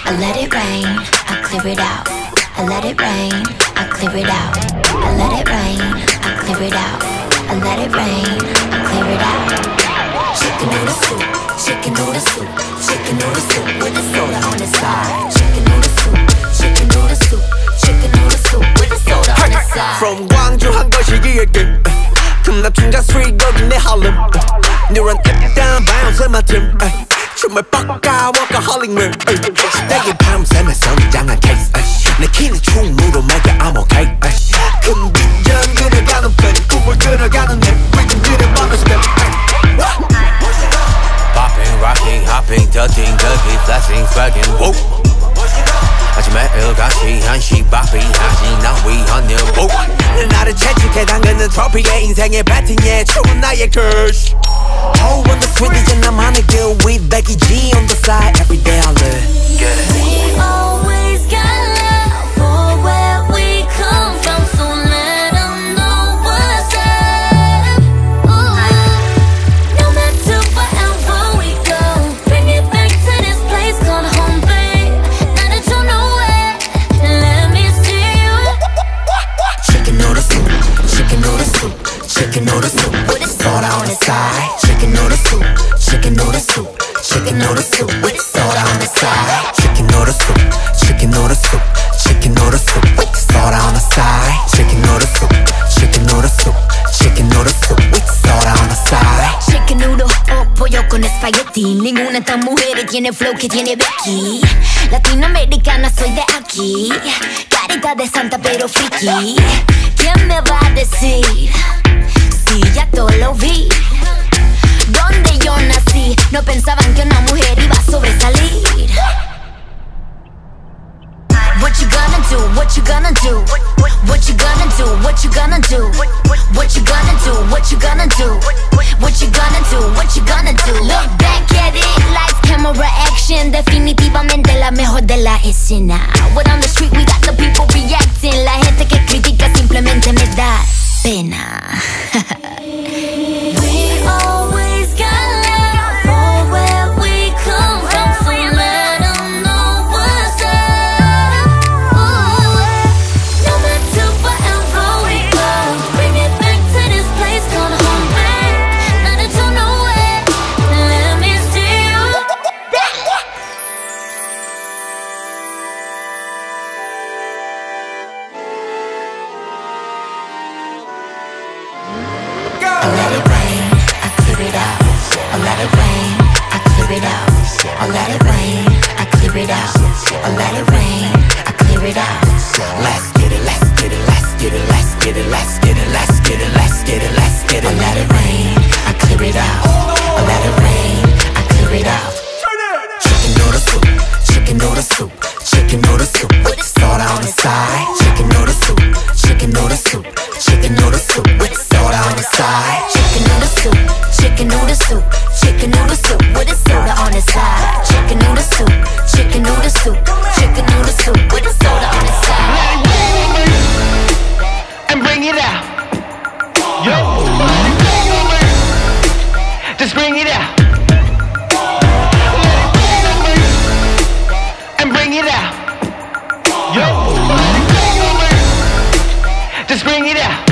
I let it rain, I clear it out. I let it rain, I clear it out. I let it rain, I clear it out. I let it rain, I clear it out. Chicken noodle soup, chicken noodle soup, chicken noodle soup with a soda on the side. Chicken noodle soup, chicken noodle soup, chicken noodle soup with a soda on the side. From 광주 한 거시기에 금납 충전 street 여기 내 Harlem. Neuron up down bounce in my team. 춤을 뻑까 workaholic 물. 시댁이 밤새며 성장한 case. 내 키는 충무로 make I'm okay. 큰 비전 그려가는 편, 꿈을 그려가는 내 rhythm 들여보는 step. Popping, rocking, hopping, touching, ducking, flashing, swagging, whoop. 아주 매일같이 한시 바삐 하지 난 위헌일 whoop. 나를 채찍해 당근은 트로피의 인생의 배팅에 추운 나의 curse. Oh, on the sweet 이제 나만의 길 with Becky G on the side every day I live. We always got love for where we come from, so let them know what's up. No matter wherever we go, bring it back to this place called home, babe. Now that you know it, let me see you. Chicken noodle soup, chicken noodle soup, chicken noodle soup with soda on the side. Chicken noodle soup, chicken noodle soup, chicken noodle soup with soda on the side. Chicken noodle soup, chicken noodle soup, chicken noodle soup with soda on the side. Chicken noodle soup, chicken noodle soup, chicken noodle soup with soda on the side. Chicken noodle o pollo con espagueti. Ninguna de estas mujeres tiene flow que tiene Becky. Latinoamericana soy de aquí. Carita de santa pero friki. ¿Quién me va a decir? Sí, ya todo lo vi. Donde yo nací, no pensaban que una mujer iba a sobresalir. What you gonna do? What you gonna do? What you gonna do? What you gonna do? What you gonna do? What you gonna do? What you gonna do? What you gonna do? Look back at it, lights, camera, action. Definitivamente la mejor de la escena. What on the street, we got the people reacting. La gente que critica simplemente me da pena. We always got love for where we come from, so let them know what's up. No matter wherever we go, bring it back to this place called home, babe. Now that you know it, let me see you. I let it rain, I clear it out. I let it rain, I clear it out. I let it rain, I clear it out. I let it rain, I clear it out. Let's get it, let's get it, let's get it, let's get it, let's get it, let's get it, let's get it, let's get it. I let it rain, I clear it out. I let it rain, I clear it out. Chicken noodle soup, chicken noodle soup, chicken noodle soup with soda on the side. Chicken noodle soup, chicken noodle soup, chicken noodle soup with soda on the side. Chicken noodle soup, chicken noodle soup, chicken noodle soup with a soda on the side. Chicken noodle soup, chicken noodle soup, chicken noodle soup with a soda on the side. And bring it out. Yo. Just bring it out. And bring it out. Yo. Just bring it out.